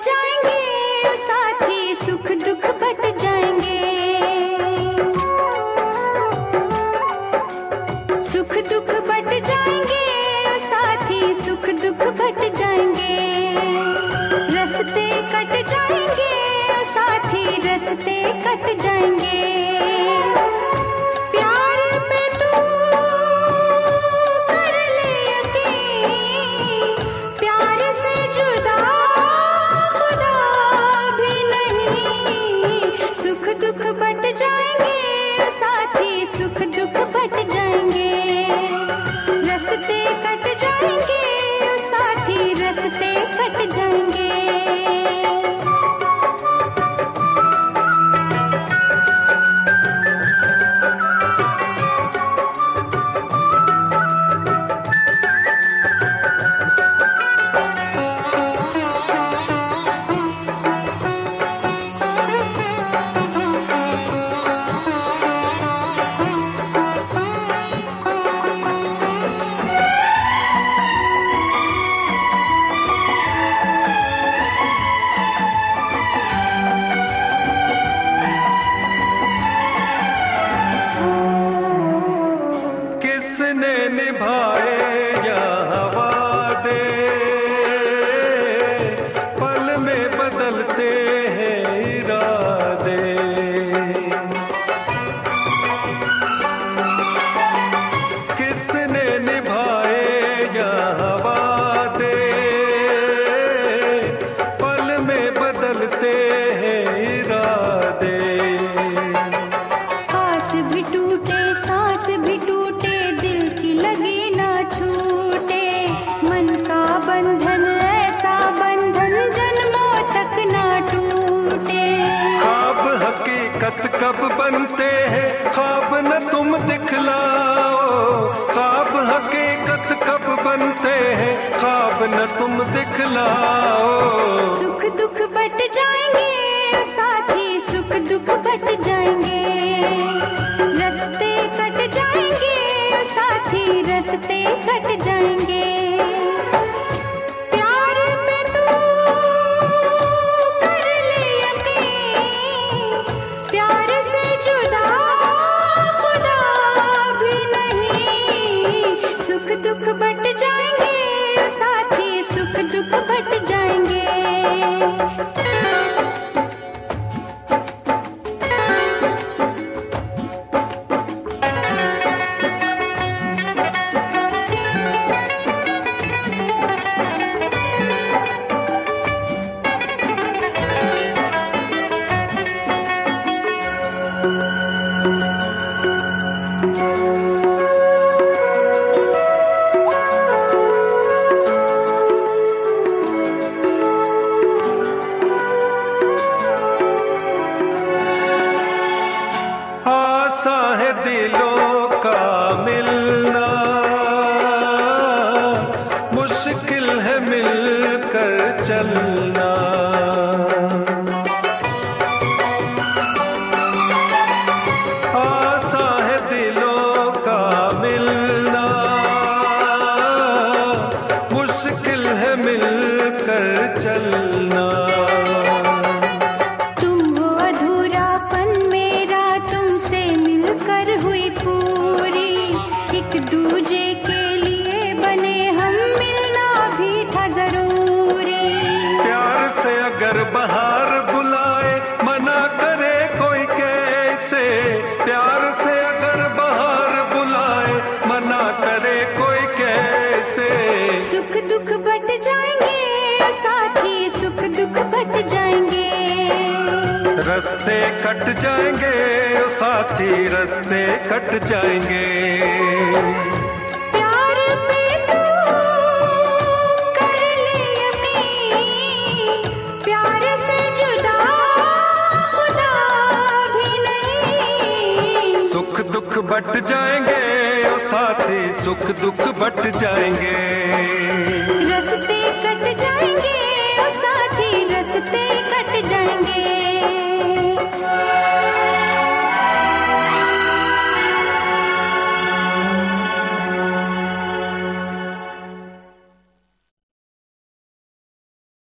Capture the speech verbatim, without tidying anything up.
जाएंगे साथी, सुख दुख बट जाएंगे। सुख दुख बट जाएंगे साथी, सुख दुख बट जाएंगे। रस्ते कट जाएंगे साथी, रस्ते कट जाएंगे। दुख बट जाएंगे साथी, सुख दुख बट जाएंगे। रस्ते कट जाएंगे साथी, रस्ते कट जाएंगे। निभाए यहाँ वादे, पल में बदलते हैं इरादे। किसने निभाए यहाँ वादे, पल में बदलते हैं इरादे। आस भी टूटे, सांस भी टूटे, लगे ना छूटे। मन का बंधन ऐसा बंधन, जन्मों तक ना टूटे। ख्वाब हकीकत कब बनते हैं, ख्वाब न तुम दिखलाओ। ख्वाब हकीकत कब बनते हैं, ख्वाब न तुम दिखलाओ। सुख दुख बट जाएंगे साथी, सुख दुख बट जाएंगे। रस्ते कट जाएंगे साथी, रस्ते कट जाएंगे। प्यार पे तू कर ले यकीन, प्यार से जुदा खुदा भी नहीं। सुख दुख बट जाएंगे साथी, सुख दुख बट जाएंगे। आसा है दिलों का मिलना, मुश्किल है मिलकर चलना। आसा है दिलों का मिलना, मुश्किल है मिलकर चलना। दूजे के लिए बने हम, मिलना भी था जरूरी। प्यार से अगर बहार बुलाए, मना करे कोई कैसे। प्यार से अगर बहार बुलाए, मना करे कोई कैसे। सुख दुख बट जाएंगे साथी, सुख दुख बट जाएंगे। रस्ते कट जाएंगे ओ साथी, रस्ते कट जाएंगे। प्यार पे तू कर ले यकीन, प्यार से जुदा खुदा भी नहीं। सुख दुख बट जाएंगे ओ साथी, सुख दुख बट जाएंगे। रस्ते कट जाएंगे ओ साथी, रस्ते कट जाएंगे।